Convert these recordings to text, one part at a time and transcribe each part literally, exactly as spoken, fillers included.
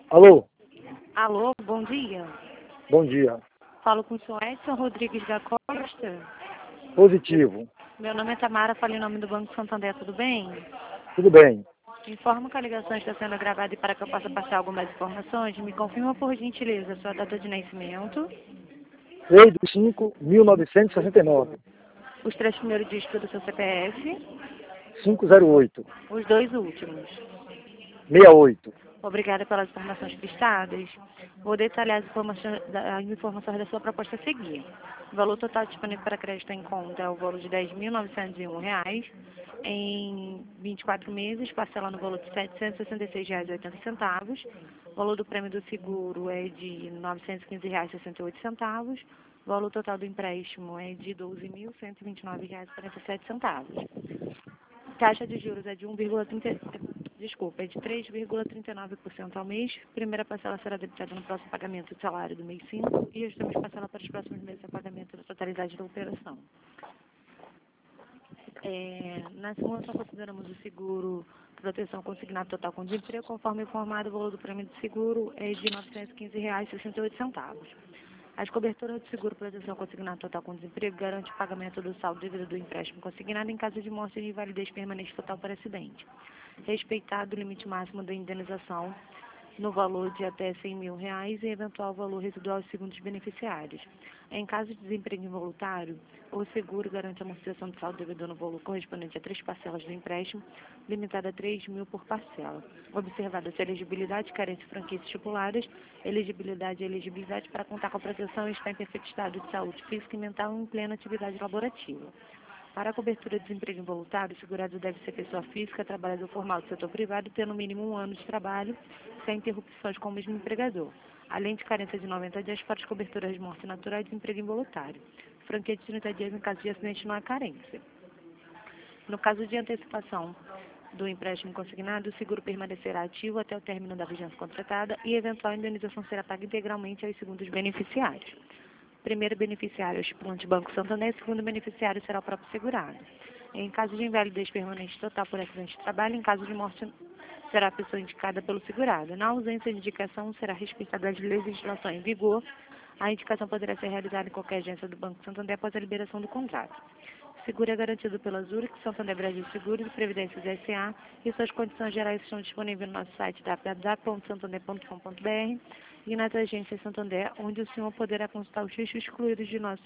Alô, Alô, bom dia. bom dia. Falo com o senhor Edson Rodrigues da Costa. Positivo. Meu nome é Tamara, falo em nome do Banco Santander, tudo bem? Tudo bem. Informo que a ligação está sendo gravada e para que eu possa passar algumas informações, me confirma por gentileza a sua data de nascimento, seis de cinco de mil novecentos e sessenta e nove. os três primeiros dígitos do seu C P F, quinhentos e oito. os dois últimos. sessenta e oito. Obrigada pelas informações prestadas. Vou detalhar as informações da, as informações da sua proposta a seguir. O valor total disponível para crédito em conta é o valor de dez mil novecentos e um reais, em vinte e quatro meses, parcela no valor de setecentos e sessenta e seis reais e oitenta centavos. O valor do prêmio do seguro é de novecentos e quinze reais e sessenta e oito centavos. O valor total do empréstimo é de doze mil cento e vinte e nove reais e quarenta e sete centavos. Taxa de juros é de um vírgula trinta, desculpa, é de três vírgula trinta e nove por cento ao mês. Primeira parcela será debitada no próximo pagamento do salário do mês cinco e as demais parcelas para os próximos meses a pagamento da totalidade da operação. É, na simulação consideramos o seguro proteção consignado total com desemprego, conforme informado, o valor do prêmio de seguro é de novecentos e quinze reais e sessenta e oito centavos. As coberturas de seguro proteção consignado total com desemprego garante o pagamento do saldo devido do empréstimo consignado em caso de morte e invalidez permanente total por acidente. Respeitado o limite máximo da indenização no valor de até cem mil reais e eventual valor residual segundo os beneficiários. Em caso de desemprego involuntário, o seguro garante a amortização do saldo devedor no valor correspondente a três parcelas do empréstimo, limitada a três mil por parcela. Observada a elegibilidade, carência e franquias estipuladas, elegibilidade e elegibilidade para contar com a proteção e estar em perfeito estado de saúde física e mental em plena atividade laborativa. Para a cobertura de desemprego involuntário, o segurado deve ser pessoa física, trabalhador formal do setor privado, tendo no mínimo um ano de trabalho, sem interrupções com o mesmo empregador, além de carência de noventa dias para as coberturas de morte natural e desemprego involuntário. Franquia de trinta dias em caso de acidente não há carência. No caso de antecipação do empréstimo consignado, o seguro permanecerá ativo até o término da vigência contratada e eventual indenização será paga integralmente aos segundos beneficiários. Primeiro beneficiário é o estipulante Banco Santander, segundo beneficiário será o próprio segurado. Em caso de invalidez permanente total por acidente de trabalho, em caso de morte, será a pessoa indicada pelo segurado. Na ausência de indicação, será respeitada a legislação em vigor. A indicação poderá ser realizada em qualquer agência do Banco Santander após a liberação do contrato. O seguro é garantido pela Zurich, Santander Brasil Seguros e Previdências S A e suas condições gerais estão disponíveis no nosso site w w w ponto santander ponto com ponto b r e nas agências Santander, onde o senhor poderá consultar os riscos excluídos de nosso,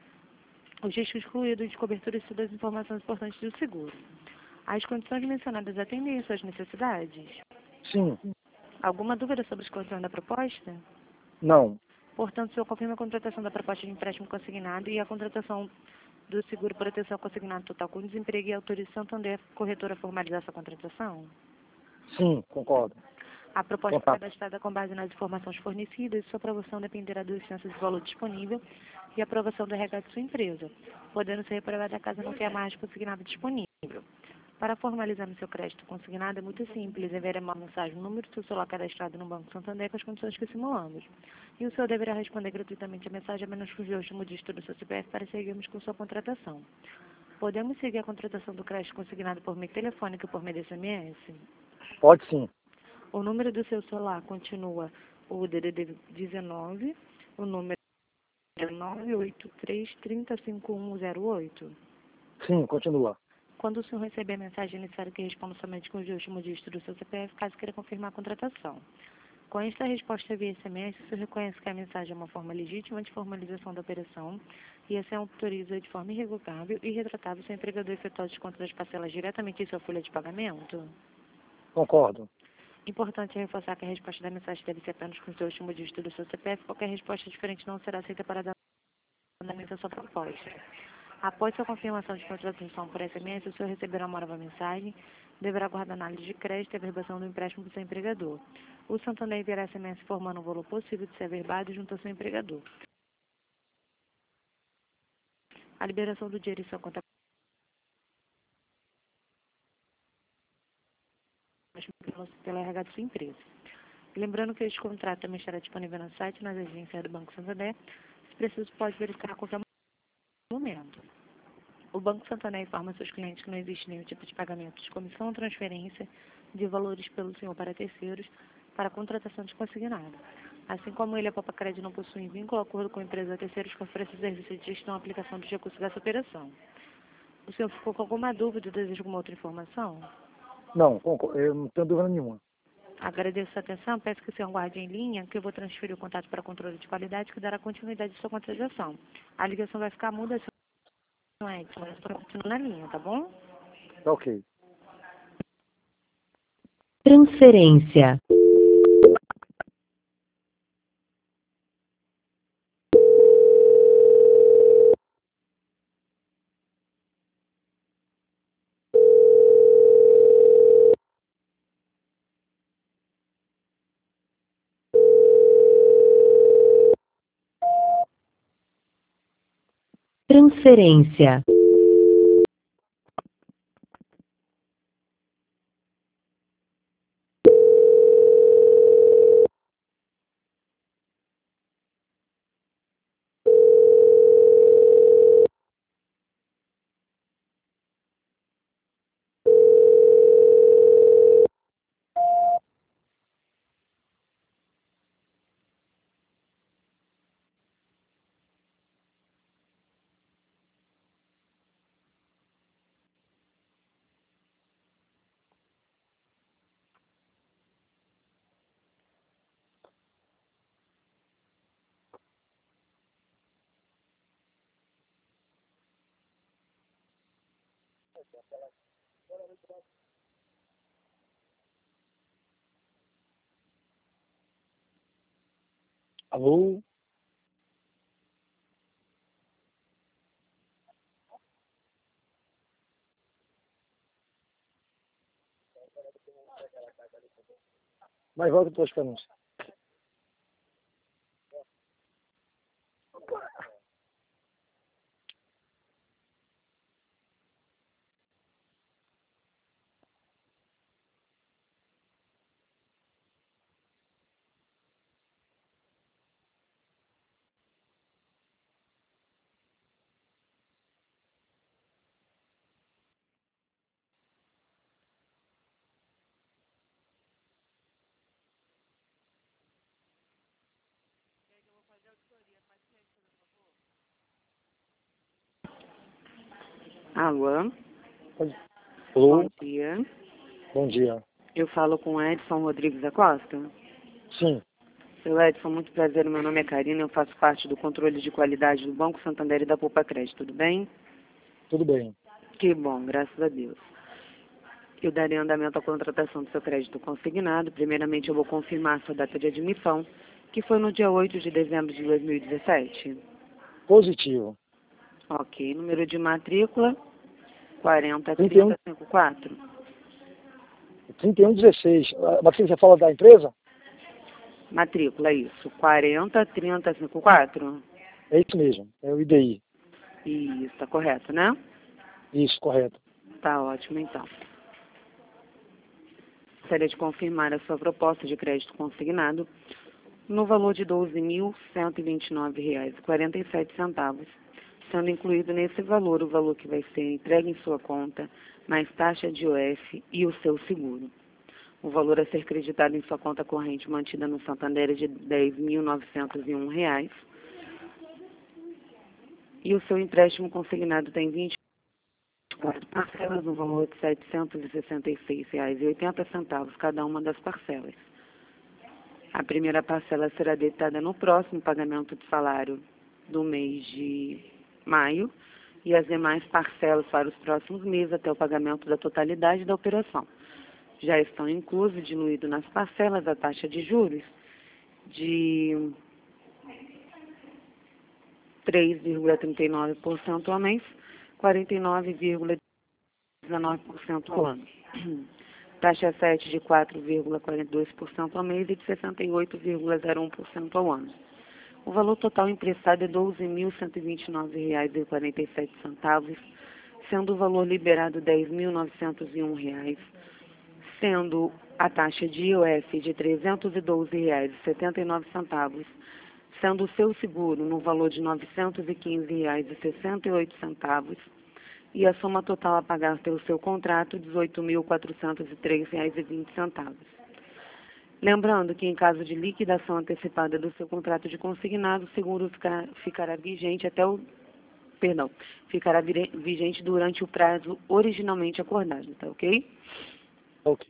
os riscos excluídos de cobertura e todas as informações importantes do seguro. As condições mencionadas atendem às suas necessidades? Sim. Alguma dúvida sobre as condições da proposta? Não. Portanto, o senhor confirma a contratação da proposta de empréstimo consignado e a contratação do seguro proteção consignado total com desemprego e autoriza Santander corretora a formalizar essa contratação? Sim, concordo. A proposta Contato. foi cadastrada com base nas informações fornecidas e sua aprovação dependerá do licença de valor disponível e aprovação do R H de sua empresa, podendo ser reprovada caso não tenha margem consignada disponível. Para formalizar no seu crédito consignado é muito simples, enviar uma mensagem no número do seu celular cadastrado no Banco Santander com as condições que simulamos. E o senhor deverá responder gratuitamente a mensagem a menos que o último dígito do seu C P F para seguirmos com sua contratação. Podemos seguir a contratação do crédito consignado por meio telefônico e por meio de S M S? Pode sim. O número do seu celular continua o D D D dezenove, o número é nove oito três, três zero cinco um zero oito. Sim, continua. Quando o senhor receber a mensagem, é necessário que responda somente com os últimos dígitos do seu C P F, caso queira confirmar a contratação. Com esta resposta via S M S, o senhor reconhece que a mensagem é uma forma legítima de formalização da operação e assim autoriza de forma irrevogável e retratável seu empregador efetuar o desconto das parcelas diretamente em sua folha de pagamento? Concordo. Importante reforçar que a resposta da mensagem deve ser apenas com o seu último dígito do seu C P F. Qualquer resposta diferente não será aceita para dar andamento à sua proposta. Após sua confirmação de contratação por S M S, o senhor receberá uma nova mensagem, deverá guardar análise de crédito e averbação do empréstimo do seu empregador. O Santander enviará S M S informando o valor possível de ser averbado junto ao seu empregador. A liberação do dinheiro em sua conta pela R H de sua empresa. Lembrando que este contrato também estará disponível no site e nas agências do Banco Santander. Se preciso, pode verificar a qualquer momento. O Banco Santander informa seus clientes que não existe nenhum tipo de pagamento de comissão ou transferência de valores pelo senhor para terceiros, para a contratação de consignado. Assim como ele, a Popacred não possui vínculo ou acordo com a empresa terceiros que oferece serviço de gestão e aplicação dos recursos dessa operação. O senhor ficou com alguma dúvida ou deseja alguma outra informação? Não, concor- eu não tenho dúvida nenhuma. Agradeço a atenção, peço que o senhor aguarde em linha, que eu vou transferir o contato para controle de qualidade, que dará continuidade à sua contratação. A ligação vai ficar muda, senhor Edson, mas estou continuando na linha, tá bom? Tá ok. Transferência. Transferência. Alô? Mas volta para os esperando. Alô, Alô? bom dia. Bom dia. Eu falo com Edson Rodrigues da Costa. Sim, Seu Edson, muito prazer. Meu nome é Karina. Eu faço parte do controle de qualidade do Banco Santander e da Popacred. Tudo bem? tudo bem. Que bom, graças a Deus. Eu darei andamento à contratação do seu crédito consignado. Primeiramente, eu vou confirmar sua data de admissão, que foi no dia oito de dezembro de dois mil e dezessete. Positivo. Ok. Número de matrícula, quarenta trinta e um, trinta cinquenta e quatro. trinta e um dezesseis. Ah, Mas você fala da empresa? Matrícula, isso. quarenta trinta cinquenta e quatro. É isso mesmo. É o I D I. Isso, está correto, né? Isso, correto. Tá ótimo, então. Gostaria de confirmar a sua proposta de crédito consignado no valor de doze mil cento e vinte e nove reais e quarenta e sete centavos, sendo incluído nesse valor o valor que vai ser entregue em sua conta, mais taxa de I O F e o seu seguro. O valor a ser creditado em sua conta corrente mantida no Santander é de dez mil novecentos e um reais. E o seu empréstimo consignado tem vinte e quatro parcelas no valor de setecentos e sessenta e seis reais e oitenta centavos cada uma das parcelas. A primeira parcela será debitada no próximo pagamento de salário do mês de maio e as demais parcelas para os próximos meses até o pagamento da totalidade da operação. Já estão inclusos e diluídos nas parcelas a taxa de juros de três vírgula trinta e nove por cento ao mês, quarenta e nove vírgula dezenove por cento ao ano. Taxa sete de quatro vírgula quarenta e dois por cento ao mês e de sessenta e oito vírgula zero um por cento ao ano. O valor total emprestado é doze mil cento e vinte e nove reais e quarenta e sete centavos, sendo o valor liberado dez mil novecentos e um reais, sendo a taxa de I O F de trezentos e doze reais e setenta e nove centavos, sendo o seu seguro no valor de novecentos e quinze reais e sessenta e oito centavos, e a soma total a pagar pelo seu contrato, dezoito mil quatrocentos e três reais e vinte centavos. Lembrando que, em caso de liquidação antecipada do seu contrato de consignado, o seguro fica, ficará vigente até o... Perdão, ficará vire- vigente durante o prazo originalmente acordado, tá ok? Ok.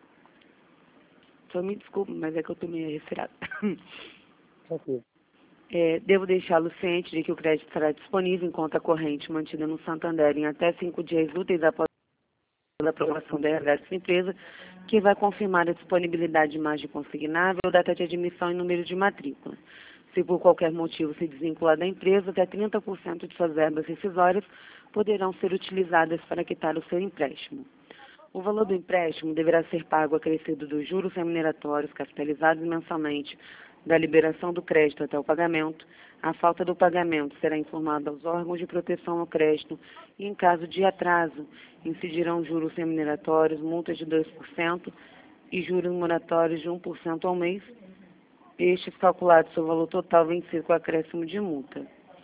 Só me desculpe, mas é que eu estou meio resfriada. Tranquilo. É, devo deixá-lo ciente de que o crédito estará disponível em conta corrente mantida no Santander em até cinco dias úteis após a aprovação da R H dessa empresa, que vai confirmar a disponibilidade de margem consignável, data de admissão e número de matrícula. Se por qualquer motivo se desvincular da empresa, até trinta por cento de suas verbas rescisórias poderão ser utilizadas para quitar o seu empréstimo. O valor do empréstimo deverá ser pago acrescido dos juros remuneratórios capitalizados mensalmente da liberação do crédito até o pagamento. A falta do pagamento será informada aos órgãos de proteção ao crédito e, em caso de atraso, incidirão juros remuneratórios, multas de dois por cento e juros moratórios de um por cento ao mês, estes calculados sobre o valor total vencido com acréscimo de multa.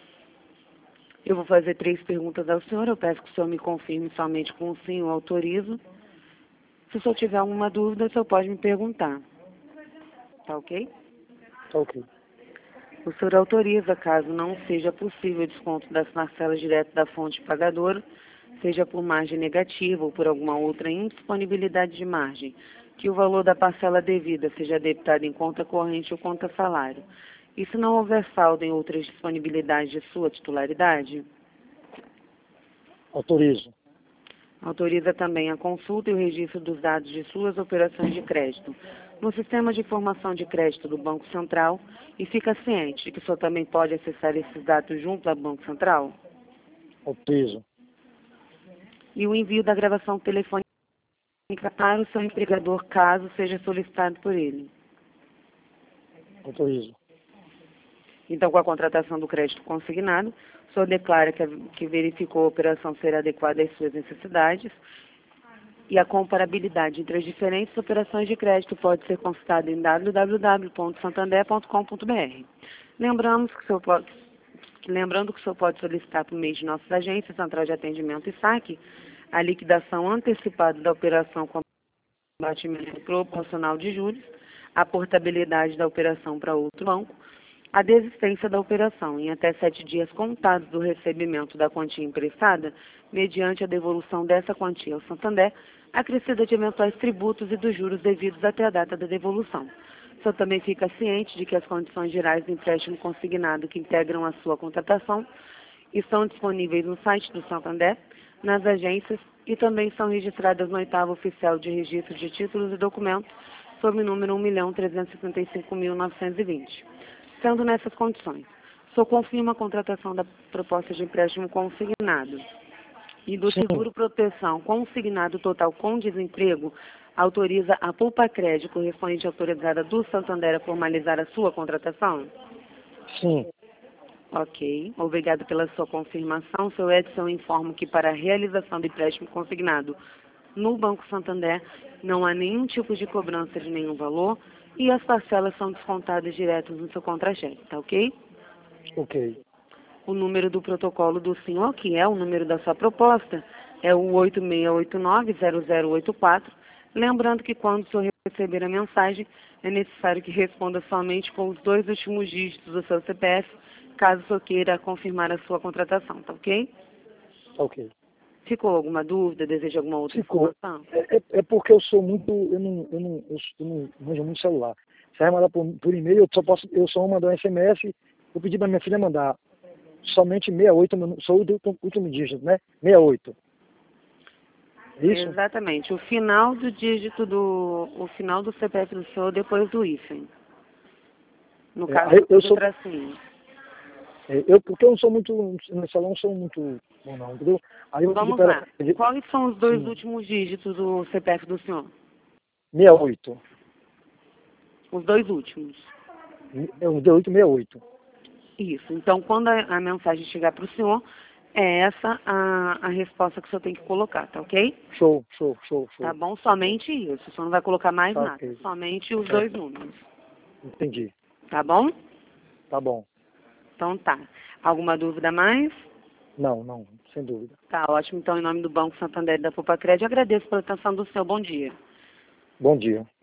Eu vou fazer três perguntas ao senhor, eu peço que o senhor me confirme somente com o sim, eu autorizo. Se o senhor tiver alguma dúvida, o senhor pode me perguntar. Tá ok? Tá ok. O senhor autoriza, caso não seja possível o desconto das parcelas direto da fonte pagadora, seja por margem negativa ou por alguma outra indisponibilidade de margem, que o valor da parcela devida seja debitado em conta corrente ou conta salário. E se não houver saldo em outras disponibilidades de sua titularidade? Autorizo. Autoriza também a consulta e o registro dos dados de suas operações de crédito no Sistema de Informação de Crédito do Banco Central e fica ciente de que o senhor também pode acessar esses dados junto ao Banco Central? Autorizo. E o envio da gravação telefônica para o seu empregador, caso seja solicitado por ele. Autorizo. Então, com a contratação do crédito consignado, o senhor declara que, que verificou a operação ser adequada às suas necessidades e a comparabilidade entre as diferentes operações de crédito pode ser consultada em w w w ponto santander ponto com ponto b r. Lembramos que o senhor pode, lembrando que o senhor pode solicitar por meio de nossas agências, Central de Atendimento e Saque, a liquidação antecipada da operação com abatimento proporcional de juros, a portabilidade da operação para outro banco, a desistência da operação em até sete dias contados do recebimento da quantia emprestada, mediante a devolução dessa quantia ao Santander, acrescida de eventuais tributos e dos juros devidos até a data da devolução. O senhor também fica ciente de que as condições gerais do empréstimo consignado que integram a sua contratação estão disponíveis no site do Santander, nas agências e também são registradas no oitavo oficial de registro de títulos e documentos, sob o número um milhão trezentos e setenta e cinco mil novecentos e vinte. Sendo nessas condições, o senhor confirma a contratação da proposta de empréstimo consignado e do Sim. seguro proteção consignado total com desemprego, autoriza a Poupa Crédito correspondente autorizada do Santander a formalizar a sua contratação? Sim. Ok. Obrigado pela sua confirmação. Seu Edson, informo que para a realização do empréstimo consignado no Banco Santander não há nenhum tipo de cobrança de nenhum valor e as parcelas são descontadas direto no seu contra-cheque, tá ok? Ok. O número do protocolo do senhor, que é o número da sua proposta, é o oito seis oito nove zero zero oito quatro. Lembrando que quando o senhor receber a mensagem, é necessário que responda somente com os dois últimos dígitos do seu C P F, caso o senhor queira confirmar a sua contratação, tá ok? Ok. Ficou alguma dúvida? Deseja alguma outra Ficou. informação? É, é, é porque eu sou muito, eu não, eu não, eu, eu não manjo muito celular. Se vai mandar por, por e-mail, eu só posso, eu só vou mandar um S M S, eu pedi para minha filha mandar somente sessenta e oito, só o último, último dígito, né? sessenta e oito. Isso? Exatamente. O final do dígito do, o final do C P F do senhor depois do hífen. No É, caso eu do sou- tracinho. É, eu, porque eu não sou muito, no salão não sou muito bom não, entendeu? Aí eu vou Vamos pedir lá. para ela, Quais são os dois Sim. últimos dígitos do C P F do senhor? sessenta e oito. Os dois últimos. É o oito sessenta e oito. Isso. Então, quando a, a mensagem chegar para o senhor, é essa a, a resposta que o senhor tem que colocar, tá ok? Show, show, show, show. Tá bom? Somente isso. O senhor não vai colocar mais Tá nada. ok. Somente os É. dois números. Entendi. Tá bom? Tá bom. Então tá. Alguma dúvida a mais? Não, não, sem dúvida. Tá ótimo. Então, em nome do Banco Santander e da Poupa Crédito, agradeço pela atenção do senhor. Bom dia. Bom dia.